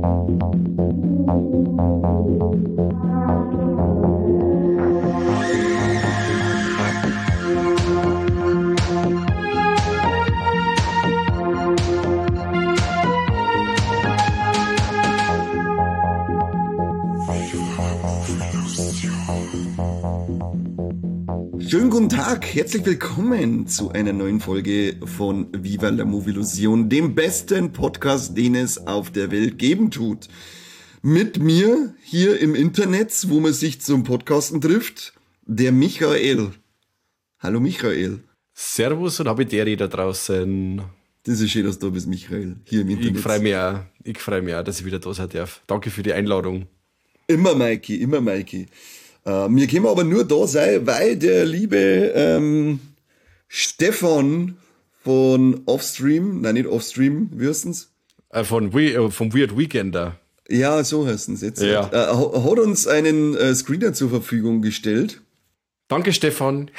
Schönen guten Tag, herzlich willkommen zu einer neuen Folge von Viva la Movilusion, dem besten Podcast, den es auf der Welt geben tut. Mit mir hier im Internet, wo man sich zum Podcasten trifft, der Michael. Hallo Michael. Servus und Habideri da draußen. Das ist schön, dass du da bist, Michael, hier im Internet. Ich freue mich auch, dass ich wieder da sein darf. Danke für die Einladung. Immer Mikey, immer Mikey. Wir können aber nur da sein, weil der liebe Stefan von Offstream, nein, nicht Offstream, wie heißt es? Vom Weird Weekender. Ja, so heißt es jetzt. Ja. Hat uns einen Screener zur Verfügung gestellt. Danke, Stefan.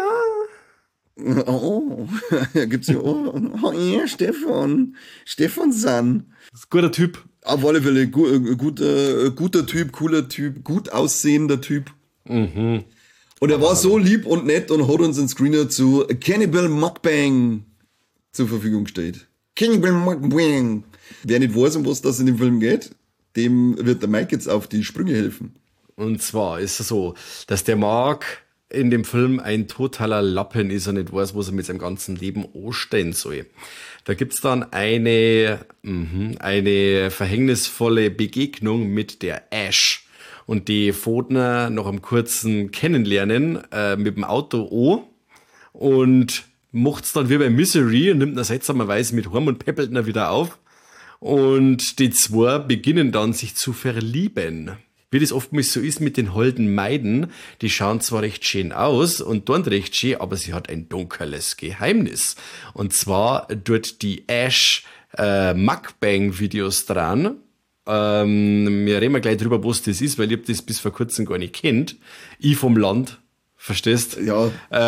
Hey, ja. Oh, gibt's ja, oh ja, Stefan. Stefan San. Das ist ein guter Typ. Auf alle Fälle, guter Typ, cooler Typ, gut aussehender Typ. Mhm. Und er war so lieb und nett und hat uns einen Screener zu Cannibal Mukbang zur Verfügung gestellt. Cannibal Mukbang. Wer nicht weiß, um was das in dem Film geht, dem wird der Mike jetzt auf die Sprünge helfen. Und zwar ist es so, dass der Mark in dem Film ein totaler Lappen ist und nicht weiß, was er mit seinem ganzen Leben anstellen soll. Da gibt's dann eine verhängnisvolle Begegnung mit der Ash. Und die Fodner nach einem kurzen Kennenlernen mit dem Auto an und macht's dann wie bei Misery und nimmt ihn seltsamerweise mit heim und peppelt ihn wieder auf. Und die zwei beginnen dann sich zu verlieben. Wie das oftmals so ist mit den holden Maiden, die schauen zwar recht schön aus und tun recht schön, aber sie hat ein dunkles Geheimnis. Und zwar dort die Ash Mukbang-Videos dran. Wir reden gleich drüber, was das ist, weil ich hab das bis vor kurzem gar nicht kennt. Ich vom Land, verstehst? Ja.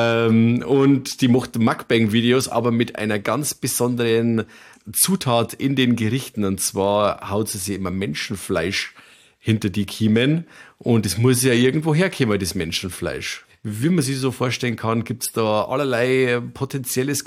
Und die macht Mukbang-Videos, aber mit einer ganz besonderen Zutat in den Gerichten. Und zwar haut sie sich immer Menschenfleisch hinter die Kiemen. Und es muss ja irgendwo herkommen, das Menschenfleisch. Wie man sich so vorstellen kann, gibt's da allerlei potenzielles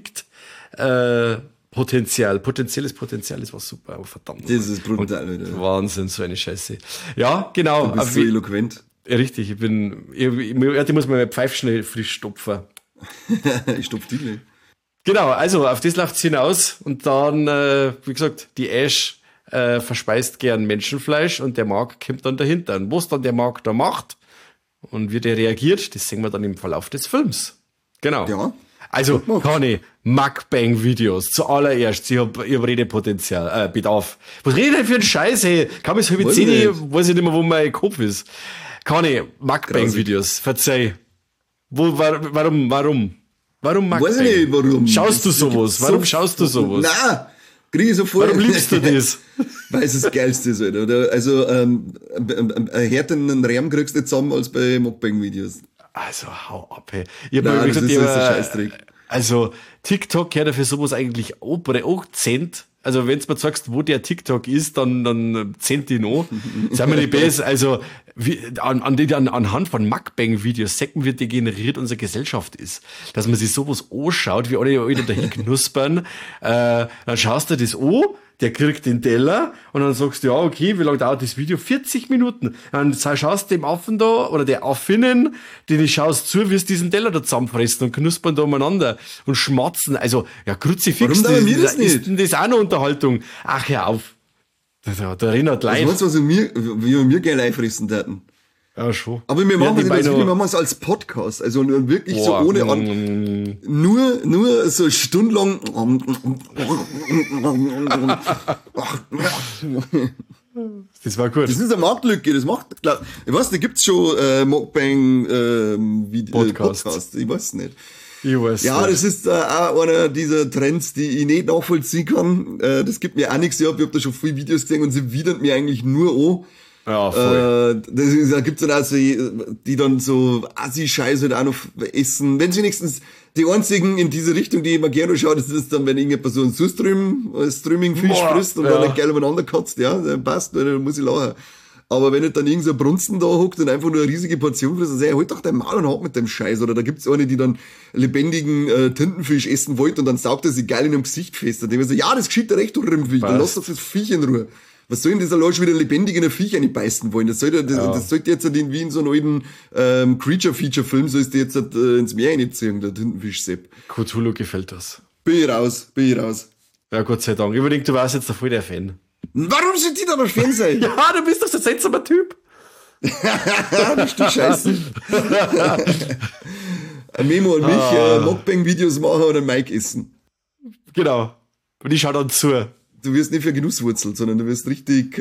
Potenzielles Potenzial ist was super, aber verdammt. Das ist brutal, Alter. Wahnsinn, so eine Scheiße. Ja, genau. Du bist so eloquent. Richtig, ich muss mir mein Pfeif schnell frisch stopfen. Ich stopf die nicht. Genau, also auf das läuft's hinaus und dann, wie gesagt, die Ash verspeist gern Menschenfleisch und der Mark kommt dann dahinter. Und was dann der Mark da macht und wie der reagiert, das sehen wir dann im Verlauf des Films. Genau. Ja. Also, Conny, Mukbang-Videos, zuallererst, ich hab Redepotenzial, Bedarf. Was rede ich denn für einen Scheiß, hey? Kann man es halb 10, weiß ich nicht mehr, wo mein Kopf ist. Conny, Mukbang-Videos, verzeih. Warum Mukbang? Weiß ich nicht, warum. Schaust du sowas? Warum schaust du sowas? Nein, krieg ich so voll. Warum liebst du das? Weil es das Geilste ist, Alter. Oder? Also, härteren Rahmen kriegst du nicht zusammen als bei Mukbang-Videos. Also, hau ab, hey. Ich hab Nein, mal gesagt, das ist ein Scheißdreck. Also, TikTok gehört dafür sowas eigentlich auch Cent. Also, wenn's mir sagst, wo der TikTok ist, dann Cent ihn an. Seien wir nicht besser. Also, anhand von Mukbang-Videos sehen wir, wie degeneriert unsere Gesellschaft ist. Dass man sich sowas anschaut, wie alle dahin knuspern. Dann schaust du das an, der kriegt den Teller und dann sagst du, ja, okay, wie lange dauert das Video? 40 Minuten. Dann schaust du dem Affen da, oder der Affinnen, denen schaust zu, wie es diesen Teller da zusammenfressen und knuspern da umeinander und schmatzen. Also, ja, Kruzifix, Warum wir das nicht? Ist denn das auch eine Unterhaltung? Ach, hör auf. Der erinnert leid. Was weißt du, wie wir gerne einfressen täten? Ja, schon. Aber wir machen es als Podcast. Also wirklich so ohne nur so stundenlang. Das war gut. Das ist eine Marktlücke. Das macht, klar. Ich weiß, da gibt's schon Mukbang Podcast. Ich weiß nicht. Ja, das ist auch einer dieser Trends, die ich nicht nachvollziehen kann. Das gibt mir auch nichts. Ich hab da schon viele Videos gesehen und sie widern mir eigentlich nur an. Ja, voll. Da gibt's dann auch so, die dann so Assi-Scheiße halt auch noch essen. Wenn sie wenigstens die einzigen in diese Richtung, die ich immer gerne schaue, das ist dann, wenn irgendjemand so ein Streaming-Fisch frisst und dann geil übereinander kotzt, ja, dann passt, dann muss ich lachen. Aber wenn nicht dann irgend so ein Brunsten da hockt und einfach nur eine riesige Portion frisst, dann sag ich, halt doch dein Maul und hab mit dem Scheiß. Oder da gibt's eine, die dann lebendigen Tintenfisch essen wollte und dann saugt er sich geil in dem Gesicht fest. Und dem so, ja, das geschieht dir recht, du Rimmviech, dann lass doch das Viech in Ruhe. Was soll denn das allein schon wieder lebendig in ein Viech reinbeißen wollen? Das sollte jetzt halt wie in so einem alten Creature-Feature-Film, so ist der jetzt ins Meer reinziehen, der Tintenfisch-Sepp. Cthulhu gefällt das. Bin ich raus. Ja, Gott sei Dank. Ich überdenke, du warst jetzt da voll der Fan. Warum sind die da noch Fan sein? Ja, du bist doch so ein seltsamer Typ. Nicht du Scheiße. Ein Memo und mich, Mukbang-Videos machen oder Mike essen. Genau. Und ich schau dann zu. Du wirst nicht für Genusswurzel, sondern du wirst richtig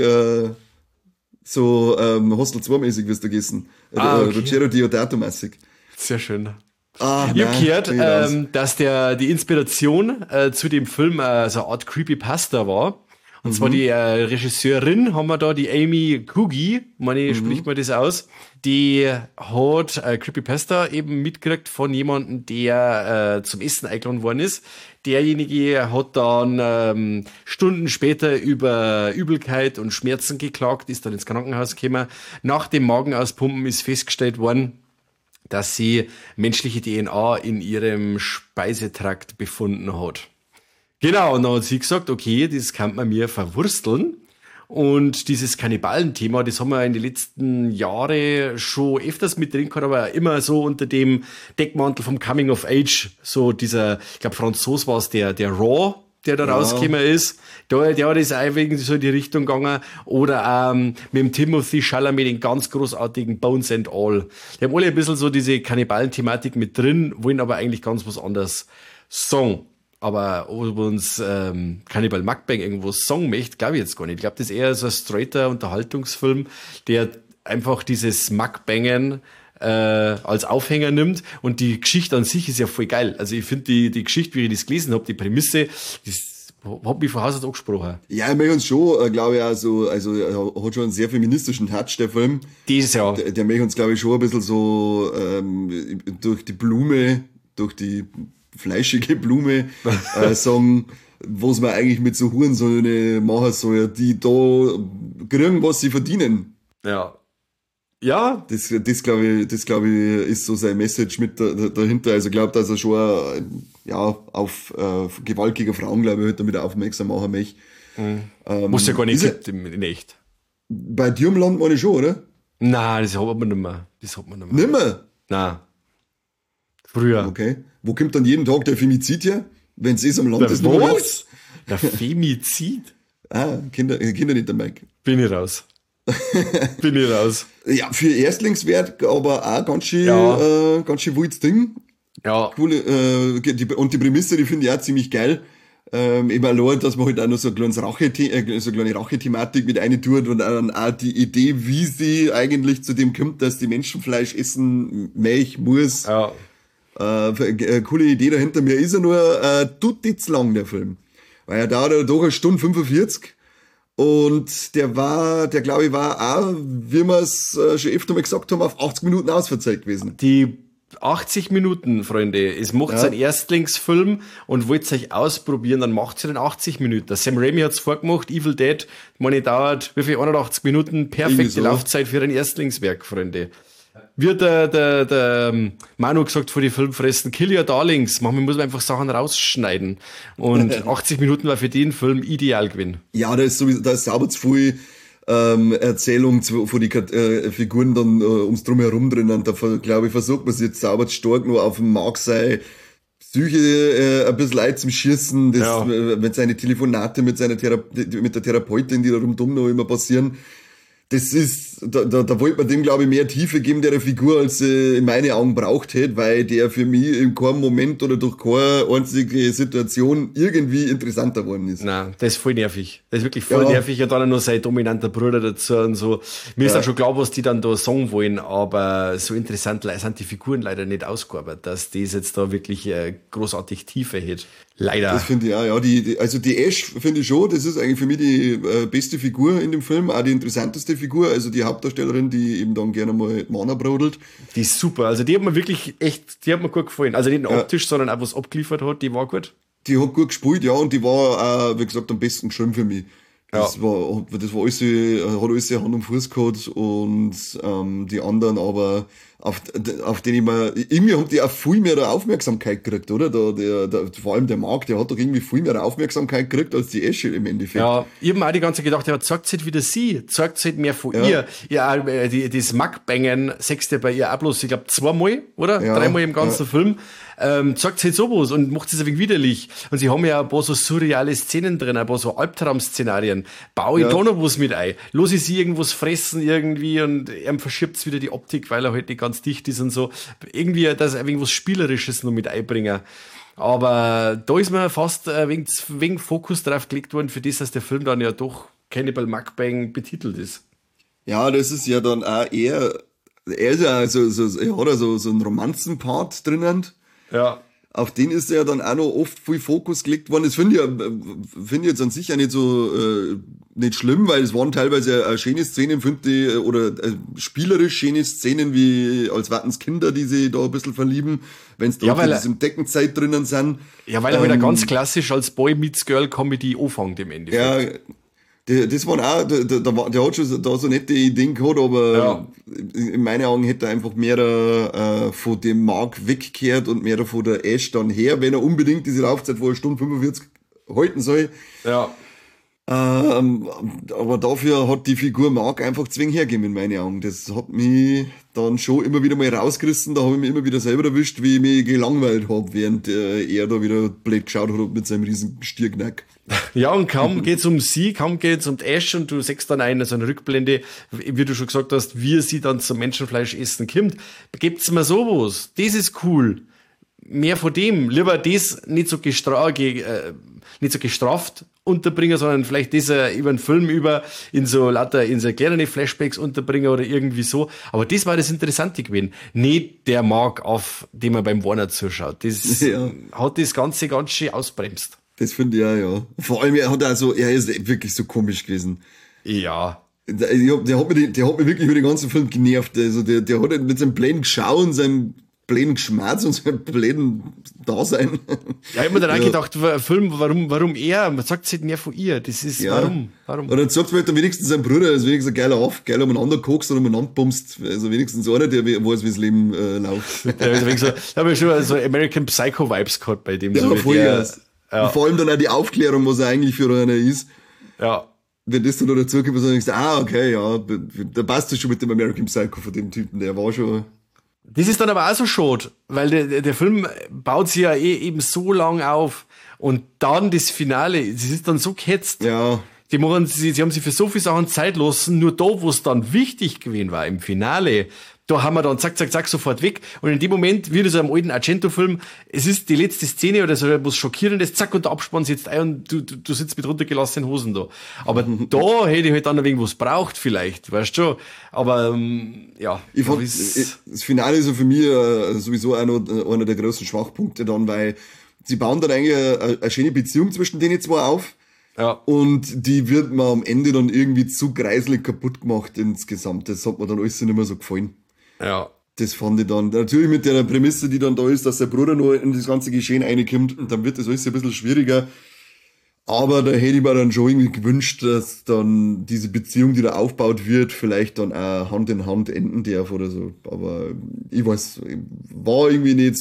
so Hostel 2-mäßig wirst du gegessen. Okay. Ruggero Diodato-mäßig. Sehr schön. Ich hab gehört, dass die Inspiration zu dem Film so eine Art Creepypasta war. Und zwar die Regisseurin, haben wir da, die Amy Coogie, spricht man das aus, die hat Creepypasta eben mitgekriegt von jemandem, der zum Essen eingeladen worden ist. Derjenige hat dann Stunden später über Übelkeit und Schmerzen geklagt, ist dann ins Krankenhaus gekommen. Nach dem Magenauspumpen ist festgestellt worden, dass sie menschliche DNA in ihrem Speisetrakt befunden hat. Genau, und dann hat sie gesagt, okay, das kann man mir verwursteln. Und dieses Kannibalen-Thema, das haben wir in den letzten Jahren schon öfters mit drin gehabt, aber immer so unter dem Deckmantel vom Coming of Age. So dieser, ich glaube, Franzos war es, der Raw, der da rausgekommen ist. Der hat das auch wegen so in die Richtung gegangen. Oder mit dem Timothy Chalamet, den ganz großartigen Bones and All. Die haben alle ein bisschen so diese Kannibalen-Thematik mit drin, wollen aber eigentlich ganz was anderes sagen. Aber ob uns Cannibal Mukbang irgendwo sagen möchte, glaube ich jetzt gar nicht. Ich glaube, das ist eher so ein straighter Unterhaltungsfilm, der einfach dieses Mukbangen als Aufhänger nimmt. Und die Geschichte an sich ist ja voll geil. Also ich finde die Geschichte, wie ich das gelesen habe, die Prämisse, das hat mich von Haus aus angesprochen. Ja, ich möchte uns schon, glaube ich, also hat schon einen sehr feministischen Touch, der Film. Das ja. Der möchte uns, glaube ich, schon ein bisschen so durch die Blume, durch die fleischige Blume sagen, was man eigentlich mit so Hurensöhne machen soll, die da kriegen, was sie verdienen. Ja. Ja. Das glaube ich, ist so sein Message mit dahinter. Also ich glaube, dass er schon auf Gewalt gegen Frauen, glaube ich, damit aufmerksam machen möchte. Muss ja gar nicht in echt. Bei dir im Land meine ich schon, oder? Nein, das hat man nicht mehr. Nimmer? Nein. Früher. Okay. Wo kommt dann jeden Tag der Femizid her? Wenn es am Land ist. Was? Der Femizid? Kinder nicht der Mike. Bin ich raus. Ja, für Erstlingswert, aber auch ganz schön wildes Ding. Ja. Coole, und die Prämisse, die finde ich auch ziemlich geil. Eben allein, dass man halt auch noch so eine kleine Rache-Thematik mit rein tut und dann auch die Idee, wie sie eigentlich zu dem kommt, dass die Menschen Fleisch essen, muss. Ja. Coole Idee dahinter. Mir ist er nur tutti zu lang, der Film. Weil er dauert doch 1 Stunde 45. Und der glaube ich war auch, wie wir es schon öfter mal gesagt haben, auf 80 Minuten ausverzeiht gewesen. Die 80 Minuten, Freunde. Es macht seinen Erstlingsfilm und wollt euch ausprobieren, dann macht sie den 80 Minuten. Sam Raimi hat's vorgemacht, Evil Dead, dauert, wie viel, 81 Minuten, perfekte so. Laufzeit für ein Erstlingswerk, Freunde. Wird der Manu gesagt vor die Filmfressen, Kill Your Darlings, manchmal muss man einfach Sachen rausschneiden. Und 80 Minuten war für den Film ideal gewesen. Ja, da ist sauber zu viel Erzählung von die Figuren dann ums Drumherum drin. Und da, glaube ich, versucht man sich jetzt sauber stark nur auf dem Markt sei Psyche ein bisschen Leid zum Schießen, mit seine Telefonate mit der Therapeutin, die da rumdumm noch immer passieren. Das ist, da wollte man dem, glaube ich, mehr Tiefe geben, der Figur, als in meine Augen braucht hätte, weil der für mich in keinem Moment oder durch keine einzige Situation irgendwie interessanter worden ist. Nein, das ist voll nervig. Das ist wirklich voll nervig. Und dann noch sein dominanter Bruder dazu und so. Mir ist dann schon klar, was die dann da sagen wollen, aber so interessant sind die Figuren leider nicht ausgearbeitet, dass das jetzt da wirklich großartig Tiefe hätte. Leider. Das finde ich auch, ja. Also die Ash finde ich schon, das ist eigentlich für mich die beste Figur in dem Film, auch die interessanteste Figur, also die Hauptdarstellerin, die eben dann gerne mal Mana brodelt. Die ist super, also die hat mir wirklich echt, die hat mir gut gefallen. Also nicht nur optisch, sondern auch was abgeliefert hat, die war gut. Die hat gut gespielt, ja, und die war, wie gesagt, am besten geschrieben für mich. Das war alles, hat alles Hand und Fuß gehabt und die anderen aber, auf den irgendwie haben die auch viel mehr Aufmerksamkeit gekriegt, oder? Vor allem der Marc, der hat doch irgendwie viel mehr Aufmerksamkeit gekriegt als die Esche im Endeffekt. Ja, ich hab mir auch die ganze Zeit gedacht, ja, zeigt halt wieder sie, zeigt halt mehr von ihr. Ja, das Mackbangen sechste bei ihr auch bloß, ich glaube, 2-mal, oder? Ja, 3-mal im ganzen Film. Sagt halt sowas und macht es ein wenig widerlich. Und sie haben ja ein paar so surreale Szenen drin, ein paar so Albtraum-Szenarien. Baue ich da noch was mit ein? Los ich sie irgendwas fressen irgendwie und er verschiebt wieder die Optik, weil er halt nicht ganz dicht ist und so. Irgendwie, dass er irgendwas Spielerisches noch mit einbringen. Aber da ist mir fast wegen Fokus drauf gelegt worden, für das, dass der Film dann ja doch Cannibal Mukbang betitelt ist. Ja, das ist ja dann auch er ist ja er hat ja so einen Romanzen-Part drinnen. Ja. Auf den ist ja dann auch noch oft viel Fokus gelegt worden. Das finde ich jetzt an sich ja nicht so, nicht schlimm, weil es waren teilweise auch schöne Szenen, finde ich, oder spielerisch schöne Szenen, wie als warten's Kinder, die sich da ein bisschen verlieben, wenn es da in Deckenzeit drinnen sind. Ja, weil er wieder ganz klassisch als Boy Meets Girl Comedy anfängt im Endeffekt. Ja, das waren auch, der hat schon da so nette Ideen gehabt, aber in meinen Augen hätte er einfach mehr von dem Mark weggekehrt und mehr von der Ash dann her, wenn er unbedingt diese Laufzeit von 1:45 halten soll. Ja. Aber dafür hat die Figur Mark einfach zwingend hergegeben in meinen Augen. Das hat mich dann schon immer wieder mal rausgerissen, da habe ich mich immer wieder selber erwischt, wie ich mich gelangweilt habe, während er da wieder blöd geschaut hat mit seinem riesen Stierknack. Ja, und kaum geht's um sie, kaum geht's um Ash und du siehst dann so eine Rückblende, wie du schon gesagt hast, wie sie dann zum Menschenfleisch essen kommt. Gibt's mir sowas. Das ist cool. Mehr von dem. Lieber das nicht so gestraft unterbringen, sondern vielleicht das über einen Film in so kleine Flashbacks unterbringen oder irgendwie so. Aber das war das Interessante gewesen. Nicht der Mark auf, dem man beim Warner zuschaut. Das hat das Ganze ganz schön ausbremst. Das finde ich auch, ja. Vor allem, er ist wirklich so komisch gewesen. Ja. Der hat mich wirklich über den ganzen Film genervt. Also, der hat mit seinem blöden Schauen, seinem blöden Schmerz und seinem blöden Dasein. Ja, ich hab mir dann auch gedacht, Film, warum er? Man sagt es nicht mehr von ihr. Das ist, warum? Und dann sagt man halt wenigstens sein Bruder, ist wenigstens ein geil umeinander kokst und umeinander bummst. Also wenigstens einer, der weiß, wie das Leben läuft. Da habe ich schon so American Psycho Vibes gehabt bei dem. Ja, so voll und vor allem dann auch die Aufklärung, was er eigentlich für einer ist. Ja. Wenn das dann noch dazu kommt, dann denkst du, okay, ja, da passt das schon mit dem American Psycho von dem Typen, der war schon. Das ist dann aber auch so schade, weil der Film baut sich ja eben so lang auf und dann das Finale, das ist dann so gehetzt. Ja. Sie haben sich für so viele Sachen Zeit lassen, nur da, wo es dann wichtig gewesen war, im Finale, da haben wir dann zack, sofort weg. Und in dem Moment, wie in so einem alten Argento-Film, es ist die letzte Szene oder so was Schockierendes, zack, und der Abspann sitzt ein und du sitzt mit runtergelassenen Hosen da. Aber da hätte ich halt dann noch irgendwas braucht vielleicht, weißt du schon. Aber, ja. Ich fand, das Finale ist so für mich sowieso auch noch einer der größten Schwachpunkte dann, weil sie bauen dann eigentlich eine schöne Beziehung zwischen denen zwei auf. Ja. Und die wird mir am Ende dann irgendwie zu greiselig kaputt gemacht insgesamt. Das hat mir dann alles nicht mehr so gefallen. Ja. Das fand ich dann, natürlich mit der Prämisse, die dann da ist, dass der Bruder noch in das ganze Geschehen reinkommt, und dann wird das alles ein bisschen schwieriger. Aber da hätte ich mir dann schon irgendwie gewünscht, dass dann diese Beziehung, die da aufgebaut wird, vielleicht dann auch Hand in Hand enden darf oder so. Aber ich weiß, war ich nicht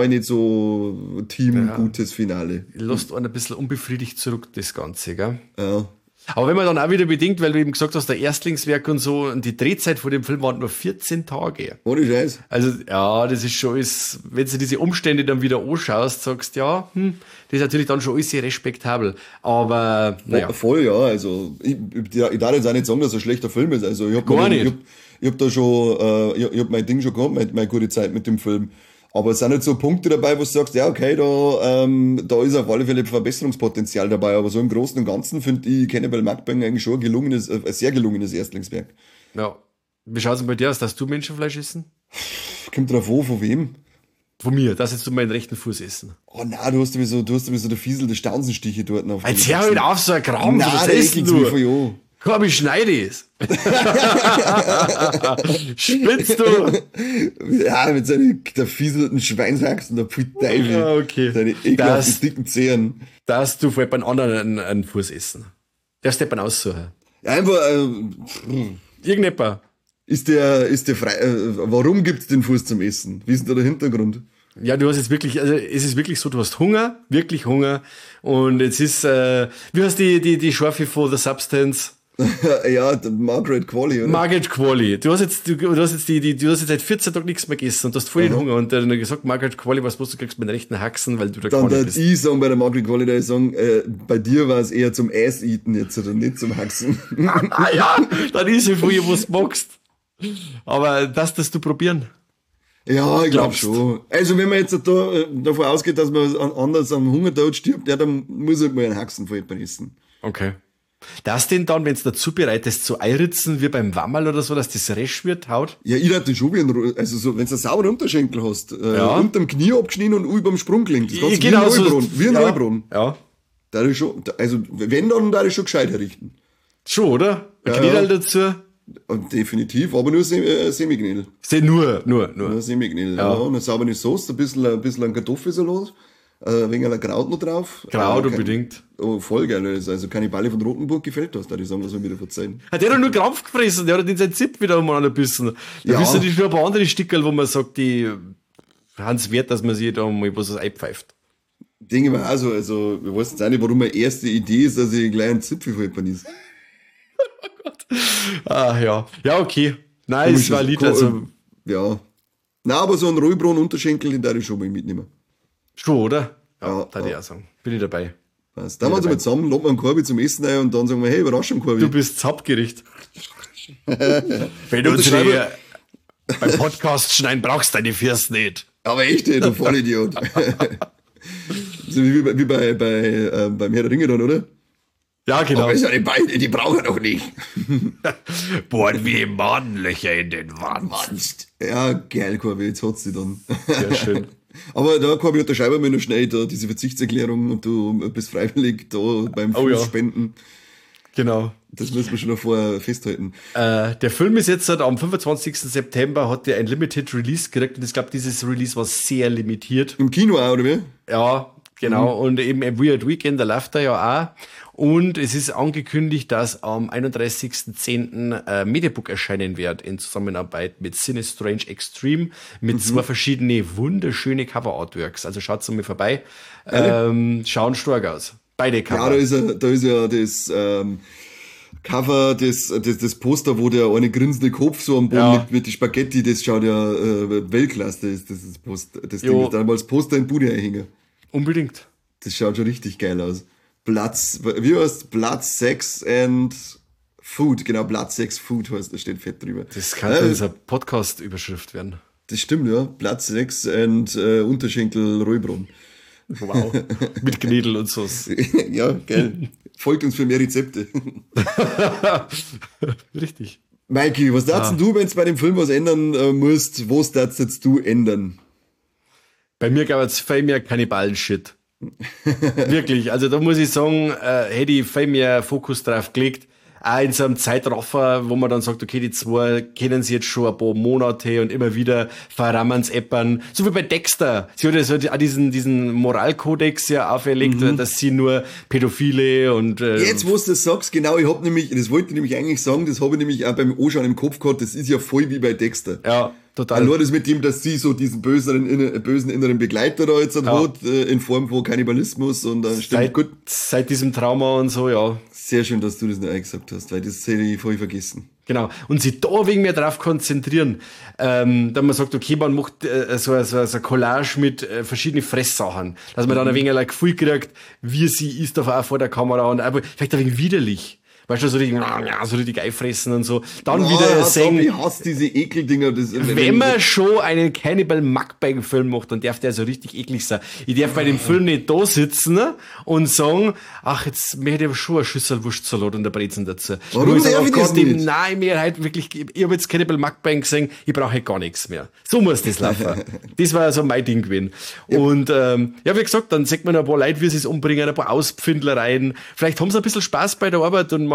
so Team-gutes Finale. Lässt einen ein bisschen unbefriedigt zurück, das Ganze, gell? Ja. Aber wenn man dann auch wieder bedenkt, weil du eben gesagt hast, der Erstlingswerk und so, und die Drehzeit von dem Film waren nur 14 Tage. Ohne Scheiß. Also, ja, das ist schon wenn du diese Umstände dann wieder anschaust, sagst, ja, das ist natürlich dann schon alles sehr respektabel. Aber, naja. Voll, ja, also, ich darf jetzt auch nicht sagen, dass es ein schlechter Film ist. Also, ich hab da schon, ich hab mein Ding schon gehabt, meine gute Zeit mit dem Film. Aber es sind nicht so Punkte dabei, wo du sagst, ja, okay, da ist auf alle Fälle Verbesserungspotenzial dabei. Aber so im Großen und Ganzen finde ich Cannibal Mukbang eigentlich schon ein sehr gelungenes Erstlingswerk. Ja. Wie schaut's denn bei dir aus? Darfst du Menschenfleisch essen? Kommt drauf an, von wem? Von mir, dass jetzt du meinen rechten Fuß essen. Oh nein, du hast so der Fiesel, der Staunsenstiche dort noch. Jetzt hör halt auf, so ein Kram. Nein, der ekelt mich von ja. Komm, ich schneide es. Spitzt du? Ja, mit seinen verfieselten Schweinshaxen, der Pfui-Teufel. Ah, okay. Seine ekelhaften, dicken Zehen. Dass du vor beim anderen einen Fuß essen. Der Steppen aussuchen. Ja, einfach, Irgendjemand. ist der frei, warum gibt's den Fuß zum Essen? Wie ist denn da der Hintergrund? Ja, du hast jetzt wirklich, also es ist wirklich so, du hast Hunger, wirklich Hunger. Und jetzt ist, wie heißt die Schorfe von The Substance? Ja, Margaret Qualley, oder? Margaret Qualley. Du hast jetzt seit 14 Tagen nichts mehr gegessen und du hast voll den Hunger. Und der hat dann gesagt, Margaret Qualley, was musst du kriegst mit den rechten Haxen, weil du da Dann gar da bist. ich sagen bei der Margaret Qualley, da ich sagen, bei dir war es eher zum Ass-Eaten jetzt oder nicht zum Haxen. Ja, dann ist es früher, was du magst. Aber das du probieren. Ja, ich glaube Glaubst. schon. Also wenn man jetzt davon ausgeht, dass man anders am Hungertod stirbt, ja, dann muss halt mal einen Haxen von jemandem essen. Okay. Das denn dann, wenn du dazu bereitest, so einritzen wie beim Wammerl oder so, dass das resch wird, haut? Ja, ich hätte schon wie also so, wenn du einen sauberen Unterschenkel hast, Ja. unterm Knie abgeschnitten und überm Sprunggelenk, das Ganze Genau wie ein so. Neubrunnen, wie ein Ja. Neubrunnen. Ja. Da ist schon, also wenn dann, da ist schon gescheit herrichten. Schon, oder? Ein Ja, Knödel ja. dazu. Und definitiv, aber nur Semiknödel. Seh nur. Nur Semiknödel, ja. Und eine saubere Sauce, ein bisschen ein Kartoffelsalat, ein wenig Kraut noch drauf. Kraut kein- unbedingt. Oh, voll geil. Also Kannibale von Rotenburg gefällt das, da die sagen, was soll ich wieder verzeihen. Hat der doch nur Krampf gefressen, der hat in sein Zip wieder mal angebissen. Da Ja. wissen die schon ein paar andere Stickerl, wo man sagt, die haben es wert, dass man sich da mal was einpfeift. Denke ich mir auch so, also, ich weiß jetzt auch nicht, warum meine erste Idee ist, dass ich gleich einen Zipfel von jemandem ist. Ah, ja. Ja, okay. Nein, es war Lied, also Ja. Na, aber so ein Rollbraun-Unterschenkel, den darf ich schon mal mitnehmen. schon, oder? Ja, Ja, da ich auch sagen. Bin ich dabei. Passt. Dann machen wir uns mal zusammen, laden wir einen Korbi zum Essen ein und dann sagen wir, hey, Überraschung, Korbi. Du bist Zappgericht. Wenn du Unterschreibe- beim Podcast schneiden brauchst deine Fürst nicht. Aber echt, ey, du Vollidiot. So wie beim Herr der Ringe dann, oder? Ja, genau. Aber ist ja die Beine, die brauchen wir doch nicht. Bohren wie Madenlöcher in den Wand. Ja, geil, Korbi, jetzt hat's sie dann. Sehr schön. Aber da, Korbi, unterschreiben wir noch schnell da diese Verzichtserklärung und du bist freiwillig da beim Oh ja. Fußspenden. Genau. Das müssen wir schon noch vorher festhalten. Der Film ist jetzt am 25. September, hat der ein Limited Release gekriegt und ich glaube, dieses Release war sehr limitiert. Im Kino auch, oder wie? Ja, genau. Und eben im Weird Weekend, da läuft er ja auch. Und es ist angekündigt, dass am 31.10. Mediabook erscheinen wird in Zusammenarbeit mit Cine Strange Extreme mit zwei verschiedene wunderschöne Cover-Artworks. Also schaut's mal vorbei. Schauen stark aus. Beide Cover. Ja, da ist ja das Cover, das Poster, wo der eine grinsende Kopf so am Boden Ja. liegt mit die Spaghetti, das schaut ja Weltklasse, das Poster. Das Jo. Ding ist dann mal als Poster in Bude einhängen. Unbedingt. Das schaut schon richtig geil aus. Wie heißt Blood, Sex and Food? Genau, Blood, Sex, Food heißt, da steht fett drüber. Das kann unsere Podcast-Überschrift werden. Das stimmt, ja. Blood, Sex and Unterschenkel, Rollbraun. Wow. Mit Knädel und so. Ja, geil. Folgt uns für mehr Rezepte. Richtig. Mikey, was darfst du, wenn du bei dem Film was ändern musst, was darfst jetzt du ändern? Bei mir gab es viel mehr Kannibalen-Shit. Wirklich. Also da muss ich sagen, hätte ich viel mehr Fokus drauf gelegt. Auch in so einem Zeitraffer, wo man dann sagt, okay, die zwei kennen sie jetzt schon ein paar Monate und immer wieder verrammen's Eppern. So wie bei Dexter. Sie hat ja so auch diesen Moralkodex ja auferlegt, dass sie nur Pädophile und Jetzt, wo du das sagst, genau, das wollte ich nämlich eigentlich sagen, das habe ich nämlich auch beim Anschauen im Kopf gehabt, das ist ja voll wie bei Dexter. ja, total. Nur das mit dem, dass sie so diesen bösen inneren Begleiter da jetzt hat, in Form von Kannibalismus und dann stimmt gut. Seit diesem Trauma und so, ja. Sehr schön, dass du das nicht eingesagt hast, weil das hätte ich voll vergessen. Genau. Und sich da wegen mehr drauf konzentrieren. Da man sagt, okay, man macht so eine Collage mit verschiedenen Fresssachen. Dass man dann ein wenig ein Gefühl kriegt, wie sie ist auch vor der Kamera und aber vielleicht ein wenig widerlich. Weißt du, so richtig einfressen und so. Dann wieder sehen. Ich hasse diese Ekeldinger. Wenn man schon einen Cannibal Mukbang Film macht, dann darf der so richtig eklig sein. Ich darf bei dem Film nicht da sitzen und sagen, ach, jetzt möchte ich schon eine Schüssel Wurstsalat und ein Brezen dazu. Warum ich sage, darf ich das nicht? Nein, mir halt wirklich, ich habe jetzt Cannibal Mukbang gesehen, ich brauche halt gar nichts mehr. So muss das laufen. Das war so mein Ding gewesen. Ja. Und ja, wie gesagt, dann sieht man ein paar Leute, wie sie es umbringen, ein paar Auspfindlereien. Vielleicht haben sie ein bisschen Spaß bei der Arbeit und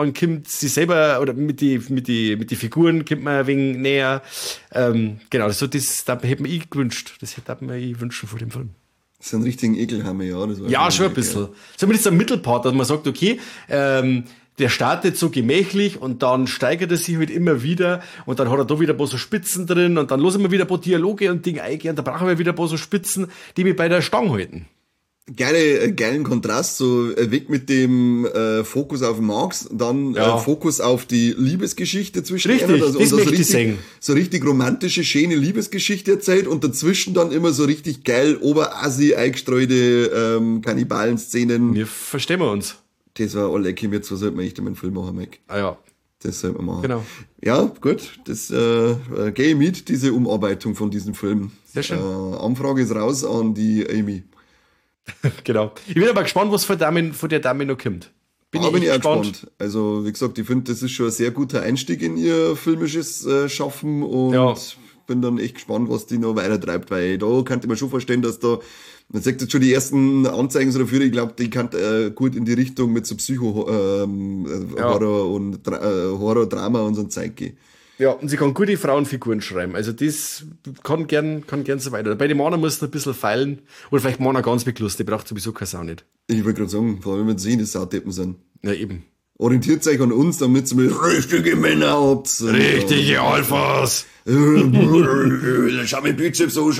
man kommt sich selber, oder mit die Figuren kommt man ein wenig näher. Genau, so das hätte man ich gewünscht. Das hätte man ich wünschen von dem Film. So einen richtigen Ekel haben wir, ja. Das war Ja, schon ein bisschen. Zumindest ein Mittelpart, dass man sagt, okay, der startet so gemächlich und dann steigert er sich halt immer wieder und dann hat er da wieder ein paar so Spitzen drin und dann lassen wir wieder ein paar Dialoge und Dinge eingehen und da brauchen wir wieder ein paar so Spitzen, die mich bei der Stange halten. Geilen Kontrast, so weg mit dem Fokus auf Marx, dann Fokus auf die Liebesgeschichte zwischen richtig, ihnen. das möchte ich sehen. So richtig romantische, schöne Liebesgeschichte erzählt und dazwischen dann immer so richtig geil Oberassi eingestreute Kannibalen-Szenen. Wir verstehen wir uns. Das war all lecker, jetzt was sollte man echt in meinen Film machen, Mike. Ah ja. Das sollte man machen. Genau. Ja, gut, das gehe ich mit, diese Umarbeitung von diesem Film. Sehr schön. Anfrage ist raus an die Amy. Genau. Ich bin aber gespannt, was von der Dame noch kommt. Bin ich auch gespannt. Also, wie gesagt, ich finde, das ist schon ein sehr guter Einstieg in ihr filmisches Schaffen und bin dann echt gespannt, was die noch weiter treibt, weil da könnte man schon vorstellen, dass da, man sagt jetzt schon die ersten Anzeigen so dafür, ich glaube, die kann gut in die Richtung mit so Horror und Horror-Drama und so ein Zeug gehen. Ja, und sie kann gute Frauenfiguren schreiben. Also das kann gern so weiter. Bei den Männern muss ein bisschen feilen. Oder vielleicht Männer ganz mit Lust, die braucht sowieso keine Sau nicht. Ich wollte gerade sagen, vor allem wenn sie das Saudeppen sind. Ja, eben. Orientiert euch an uns, damit ihr richtige Männer habt. Richtige Alphas. Schau mein Bizeps an.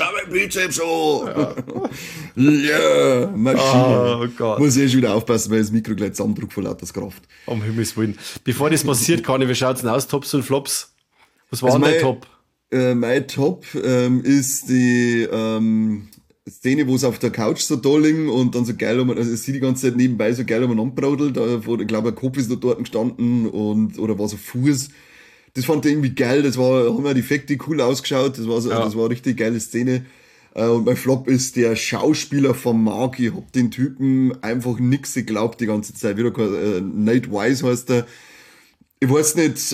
Ja, Maschine. Oh Gott. Muss ich schon wieder aufpassen, weil das Mikro gleich zusammendruckt vor lauter Kraft. Um Himmels Willen. Bevor das passiert, Conny, wie schaut's denn aus? Tops und Flops? Was war also dein Top? Mein Top ist die Szene, wo sie auf der Couch so da liegen und dann so geil, also sie die ganze Zeit nebenbei so geil anbraudelt. Ich glaube, ein Kopf ist da dort gestanden oder war so Fuß. Das fand ich irgendwie geil. Haben ja die Effekte cool ausgeschaut. Das war eine richtig geile Szene. Und mein Flop ist der Schauspieler von Mark. Ich hab den Typen einfach nix geglaubt die ganze Zeit. Wieder Nate Wise heißt er. Ich weiß nicht,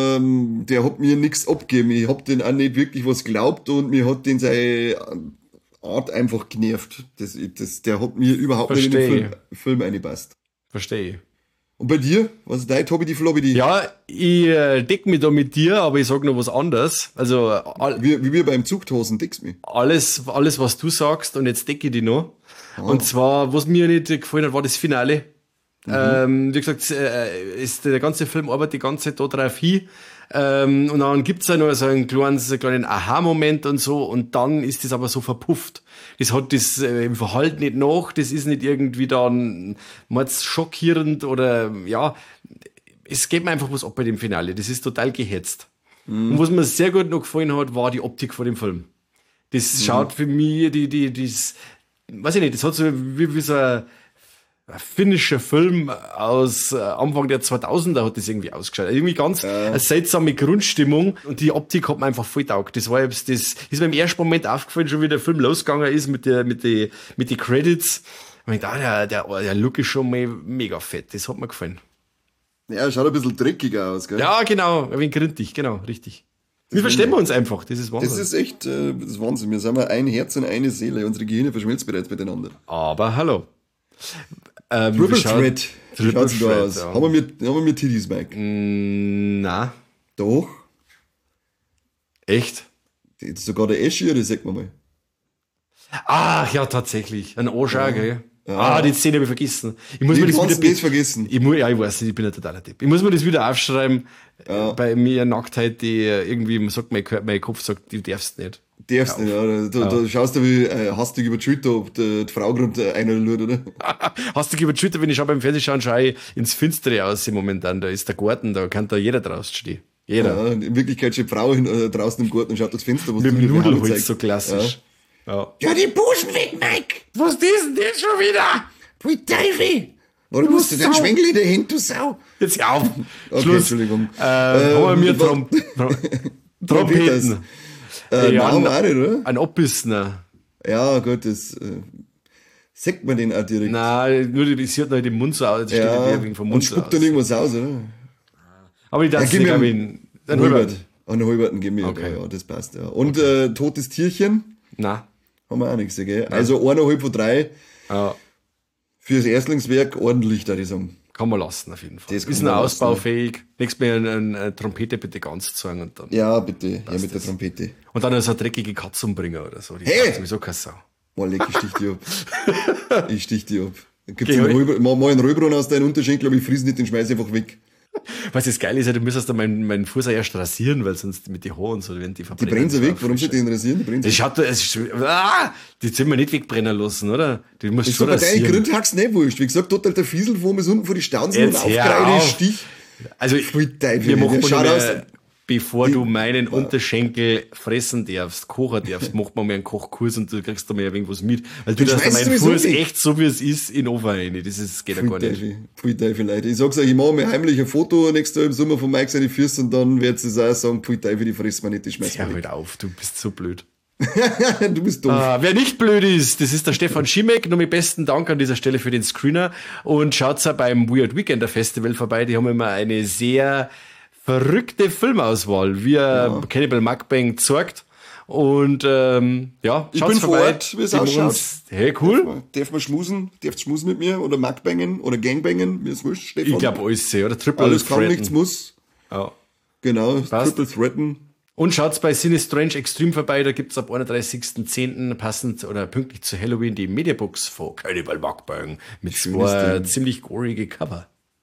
der hat mir nichts abgegeben. Ich hab den auch nicht wirklich was geglaubt und mir hat den seine Art einfach genervt. Der hat mir überhaupt nicht in den Film eingepasst. Verstehe ich. Und bei dir? Was ist dein Tobi, Flobby? Ja, ich deck mich da mit dir, aber ich sag noch was anderes. Also, wie wir beim Zuchthosen deckst mich. Alles, was du sagst, und jetzt decke ich die noch. Und zwar, was mir nicht gefallen hat, war das Finale. Wie gesagt, ist der ganze Film arbeitet die ganze Zeit da drauf hin. Und dann gibt's ja noch so einen kleinen Aha-Moment und so, und dann ist das aber so verpufft. Das hat das im Verhalten nicht nach, das ist nicht irgendwie dann schockierend oder, ja, es geht mir einfach was ab bei dem Finale. Das ist total gehetzt. Und was mir sehr gut noch gefallen hat, war die Optik von dem Film. Das schaut für mich, weiß ich nicht, das hat so wie so ein finnischer Film aus Anfang der 2000er hat das irgendwie ausgeschaut. Irgendwie ganz eine seltsame Grundstimmung und die Optik hat mir einfach voll taugt. Das ist mir im ersten Moment aufgefallen, schon wie der Film losgegangen ist mit den Credits. Ich dachte, der Look ist schon mal mega fett. Das hat mir gefallen. Ja, schaut ein bisschen dreckiger aus, gell? Ja, genau. Ein wenig gründig, genau, richtig. Wir verstehen uns einfach. Das ist Wahnsinn. Das ist echt das ist Wahnsinn. Wir sind ein Herz und eine Seele. Unsere Gehirne verschmilzt bereits miteinander. Aber hallo. Triple Threat. Wie schaut's denn da aus? Ja. Haben wir Titties, Mike? Na. Doch. Echt? Sogar der Eschi, das sagt man mal. Ach ja, tatsächlich. Ein Arschau, gell? Ja. Die Szene habe ich vergessen. Ich muss mir das wieder vergessen. Ich weiß nicht, ich bin ein totaler Depp. Ich muss mir das wieder aufschreiben. Bei mir Nacktheit, die irgendwie sagt, mein Kopf sagt, du darfst nicht. Darfst nicht, ja. Da schaust du wie hastig über die Schulter, ob die Frau gerade einer schaut, oder? Hastig über die Schulter, wenn ich beim Fernsehschauen schaue ich ins Finstere aus im momentan. Da ist der Garten, da kann da jeder draußen stehen. Jeder. Ja, in Wirklichkeit steht die Frau draußen im Garten und schaut das Fenster, was mit dem Nudelholz, so klassisch. Ja, die Busen weg, Mike! Was ist denn das schon wieder? Wie Teufel! Warum musst du den Schwengel dahin, du Sau? Jetzt auf! Okay, Schluss. Entschuldigung. Haben wir Trompeten. Ja, haben wir auch nicht, oder? Ein Abbissner. Ja, gut, das sagt man den auch direkt. Nein, nur sie hat noch den Mund so aus. Ja, vom Mund und spuckt dann irgendwas aus, oder? Aber ich dachte, ja, einen Holberten geben wir. Okay. Ja, das passt, ja. Und totes Tierchen? Nein. Haben wir auch nichts, gell? Also 1,5 von 3. Ja. Fürs Erstlingswerk ordentlich, da ich sagen. Kann man lassen, auf jeden Fall. Das kann Ist man noch lassen, ausbaufähig. Nächstes Mal eine Trompete bitte ganz zeigen und dann. Ja, bitte. Ja, mit der Trompete. Und dann so eine dreckige Katze umbringen oder so. Die Hey! macht sowieso keine Sau. Mal leck, ich stich die ab. Ich stich die ab. Gibt's mal einen Röbron aus deinen Unterschenkel, aber ich friss nicht, den schmeiß ich einfach weg. Was das Geile ist, ja, du müsstest dann meinen Fuß auch erst rasieren, weil sonst mit den Haaren so werden die Die verbrennen. brennen sie weg, warum soll die denn rasieren? Die brennen sie weg. Die sollen wir nicht wegbrennen lassen, oder? Die musst Ist schon so bei deinen rasieren. Grundhackst nicht wurscht. Wie gesagt, total der Fieselwurm ist unten vor die Stanzen und Jetzt hör aufgereihte auf. Stich. Also, Teufel, wir machen schau mal aus. bevor du meinen Unterschenkel fressen darfst, kochen darfst, macht man mal einen Kochkurs und du kriegst da mal irgendwas mit. Weil du darfst schmeißt meinen sowieso Fuß weg. echt so wie es ist in den Ofen rein. Das geht ja gar nicht. Pfui Teufel, Leute. Ich sag's euch, ich mache mir heimlich ein Foto nächstes Jahr im Sommer von Mike seine Füße und dann wird's es auch sagen, pfui Teufel, die fressen wir nicht, die schmeißen Hör wir halt auf, du bist so blöd. weg. Du bist doof. Wer nicht blöd ist, das ist der Stefan Schimek. Nur mit besten Dank an dieser Stelle für den Screener. Und schaut's auch beim Weird Weekender Festival vorbei. Die haben immer eine sehr verrückte Filmauswahl, wie Cannibal Mukbang zeigt. Und ja, Ich schaut's bin vor vorbei. Ort, wie es Die ausschaut. uns- Hey, cool. Darf man schmusen? Darfst du schmusen mit mir? Oder Mukbangen? Oder Gangbangen? Mir ist wurscht, Stefan. Ich glaube alles, oder? Triple Alles kann, Threaten. nichts muss. Ja. Genau, Passt. Triple Threaten. Und schaut's bei Cine Strange Extreme vorbei, da gibt's ab 31.10. passend oder pünktlich zu Halloween die Mediabooks von Cannibal Mukbang mit Schönes zwei Ding. ziemlich gorige Cover.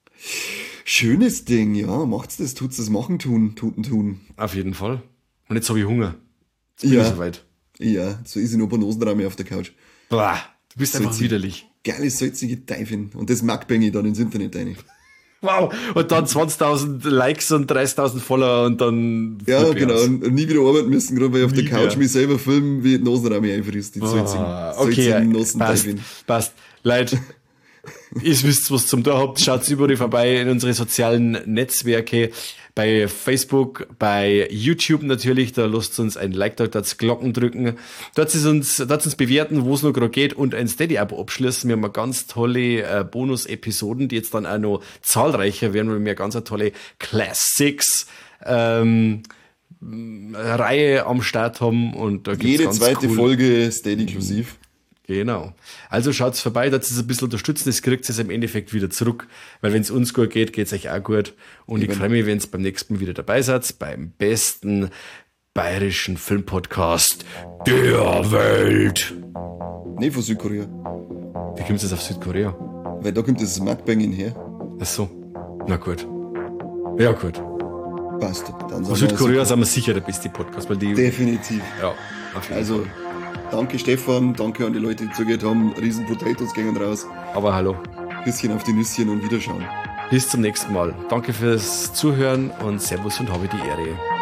Schönes Ding, ja. Macht's das, tut's das machen, tun. Auf jeden Fall. Und jetzt habe ich Hunger. Jetzt bin ich Ja. soweit. Ja, so ist ich nur Banosenramme auf der Couch. Boah, du bist einfach widerlich. Geile, salzige Teufel. Und das Mukbang ich dann ins Internet rein. Wow. Und dann 20.000 Likes und 30.000 Follower und dann... Ja, flipp ich genau. aus. Und nie wieder arbeiten müssen, gerade weil ich auf der Nie Couch mehr. mich selber filmen, wie die Nasenramme einfrisst. Die Okay, passt, Nossenteufel. passt. Leute, ihr wisst, was zum da habt. Schaut überall vorbei in unsere sozialen Netzwerke. Bei Facebook, bei YouTube natürlich. Da lasst uns ein Like da, das Glocken drücken. Dort uns bewerten, wo es noch gerade geht und ein Steady-Abo abschließen. Wir haben ganz tolle Bonus-Episoden, die jetzt dann auch noch zahlreicher werden, weil wir ganz eine tolle Classics Reihe am Start haben. Und da gibt's Jede ganz zweite cool. Folge Steady inklusiv. Genau. Also schaut's vorbei, dass es ein bisschen unterstützen, das kriegt es im Endeffekt wieder zurück, weil wenn es uns gut geht, geht's euch auch gut. Und ich freue mich, wenn ihr beim nächsten Mal wieder dabei seid, beim besten bayerischen Filmpodcast der Welt. Nee, von Südkorea. Wie kommt es auf Südkorea? Weil da kommt das Mukbanging her. Ach so. Na gut. Ja, gut. Passt. Dann Von Südkorea sind wir sicher der beste Podcast, weil die... Definitiv. Ja, auf jeden Also, Fall. danke Stefan, danke an die Leute, die zugehört haben. Riesen Potatoes gehen raus. Aber hallo. Bisschen auf die Nüsschen und Wiederschauen. Bis zum nächsten Mal. Danke fürs Zuhören und Servus und habe die Ehre.